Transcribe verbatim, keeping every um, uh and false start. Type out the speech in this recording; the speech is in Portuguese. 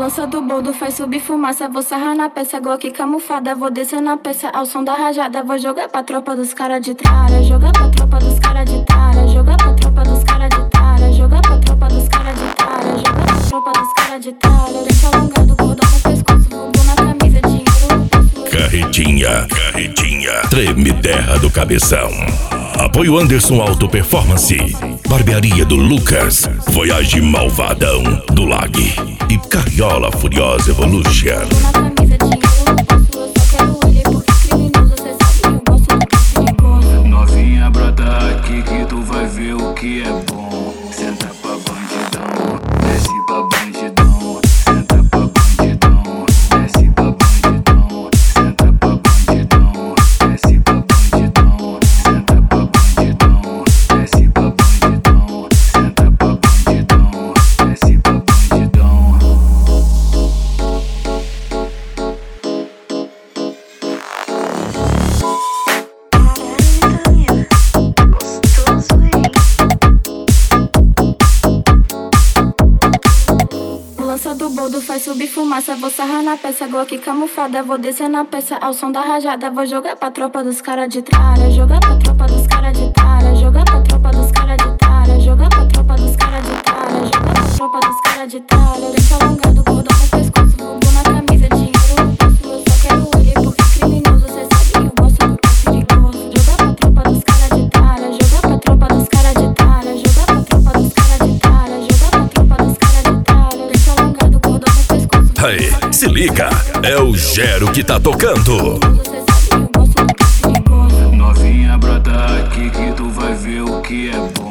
Lança do boldo, faz subir fumaça. Vou sarrar na peça, Glock camuflada. Vou descer na peça ao som da rajada. Vou jogar pra tropa dos cara de tralha. Jogar pra tropa dos cara de tralha. Jogar pra tropa dos cara de tralha. Jogar pra tropa dos cara de tralha. Jogar pra tropa dos cara de tralha. Dente alongado, cordão no pescoço. Bumbum na camisa, dinheiro no bolso. Carretinha, carretinha, treme terra do cabeção. Apoio Anderson Auto Performance, Barbearia do Lucas, Voyage Malvadão do Lag e Carriola Furiosa Evolution. Novinha, brota aqui que tu vai ver o que é bom. Senta pra bandidão, desce pra bandidão. Senta pra bandidão, desce pra bandidão. Senta pra bandidão, desce pra bandidão. Senta pra bandidão, desce pra bandidão. Senta pra bandidão, desce pra bandidão. Lança do boldo, faz subir fumaça. Vou sarrar na peça, Glock camuflada. Vou descer na peça ao som da rajada. Vou jogar pra tropa dos cara de tralha. Jogar pra tropa dos cara de tralha. Jogar pra tropa dos cara de tralha. Jogar pra tropa dos cara de tralha. Jogar pra tropa dos cara de tralha. Dente alongado, cordão no pescoço. Bumbum na camisa, dinheiro no bolso. Eu só quero ele porque criminoso. Cê sabe que eu gosto do que perigoso. Jogar pra tropa dos cara de tralha. Jogar pra tropa dos cara de tralha. Jogar pra tropa dos cara de tralha. Jogar pra tropa dos cara de tralha. Dente alongado, cordão no pescoço. Aí, se liga, é o Gero que tá tocando. Cê sabe que eu gosto do que perigoso. Novinha, brota aqui que tu vai ver o que é bom.